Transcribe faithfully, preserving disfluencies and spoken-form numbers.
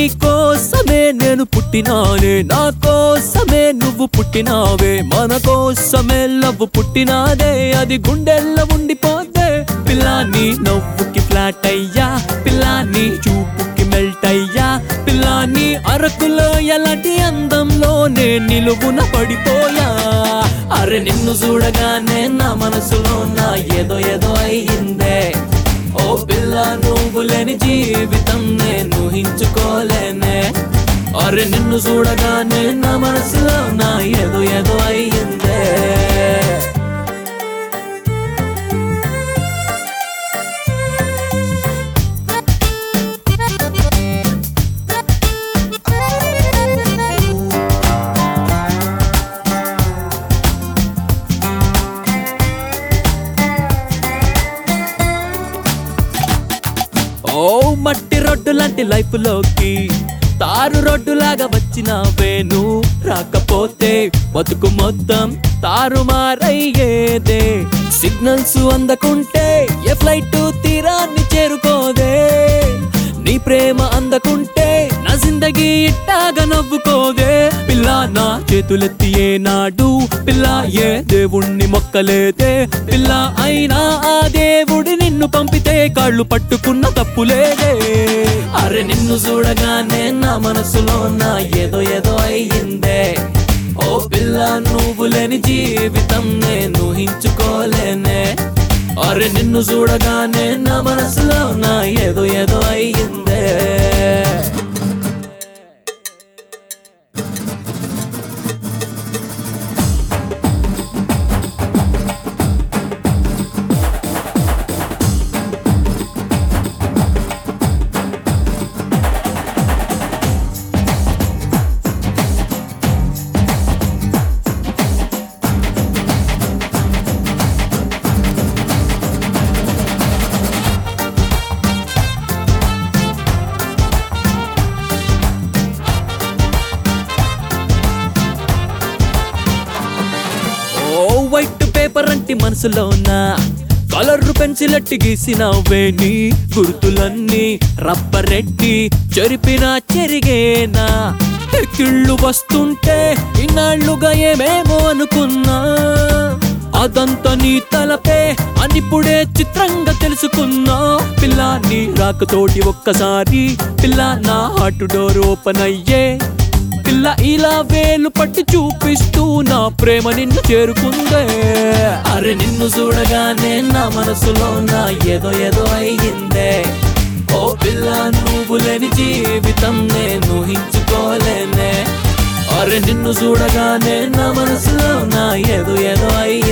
కోసమే నేను పుట్టినానే, నా కోసమే నువ్వు పుట్టినావే, మన కోసమే లవ్ పుట్టినాదే, అది గుండెల్లో ఉండిపోతే. పిల్లాని నవ్వుకి ఫ్లాట్ అయ్యా, పిల్లాని చూపుకి మెల్ట్ అయ్యా, పిల్లాని అరకులో ఎలాంటి అందంలోనే నిలువున పడిపోయా. అరే నిన్ను చూడగానే నా మనసులో నా ఏదో ఏదో అయ్యిందే, ఓ పిల్ల నువ్వు లేని జీవితం నేను ఊహించుకోలేనే. అరే నిన్ను చూడగానే నా మనసులో నా ఏదో ఏదో అయ్యిందే. ఓ మట్టి రోడ్డు లాంటి లైఫ్ లోకి తారు రోడ్డు లాగా వచ్చినావే, నువ్వు రాకపోతే బతుకు మొత్తం తారుమారయ్యేదే. సిగ్నల్స్ అందకుంటే ఏ ఫ్లైట్ తీరాన్ని చేరుకోదే, నీ ప్రేమ అందకుంటే నా జిందగీ ఇట్టాగా నవ్వుకోదే. పిల్ల నా చేతులెత్తి ఏనాడు పిల్ల ఏ దేవుణ్ణి మొక్కలేదే, పిల్ల అయినా ఆ దేవుడి నిన్ను పంపితే కాళ్ళు పట్టుకున్న తప్పులేదే. అరే నిన్ను చూడగానే నా మనసులో నా ఏదో ఏదో అయ్యిందే, ఓ పిల్ల నువ్వు లేని జీవితం నేను ఊహించుకోలేనే. అరే నిన్ను చూడగానే నా మనసులో నా ఏదో ఏదో అయ్యిందే. వైట్ పేపర్ అంటి మనసులోన కలర్ పెన్సిల్ ఎట్టి గీసినవే, నీ గుర్తులన్నీ రబ్బరెట్టి చెరిపినా చెరిగేనా. ఎక్కిళ్ళు వస్తుంటే ఇన్నాళ్లుగా ఏమేమో అనుకున్నా, అదంతా నీ తలపే అనిప్పుడే చిత్రంగా తెలుసుకున్నా. పిల్ల నీ రాకతోటి ఒక్కసారి పిల్ల నా హార్ట్ డోర్ ఓపెన్ అయ్యే, పిల్ల ఇలా వేలు పట్టి చూపిస్తూ నా ప్రేమ నిన్ను చేరుకుందే. అరే నిన్ను చూడగానే నా మనసులో నా ఏదో ఏదో అయ్యిందే, ఓ పిల్ల నువ్వు లేని జీవితం నేను ఊహించుకోలేనే. అరే నిన్ను చూడగానే నా మనసులో నా ఏదో ఏదో అయ్యిందే.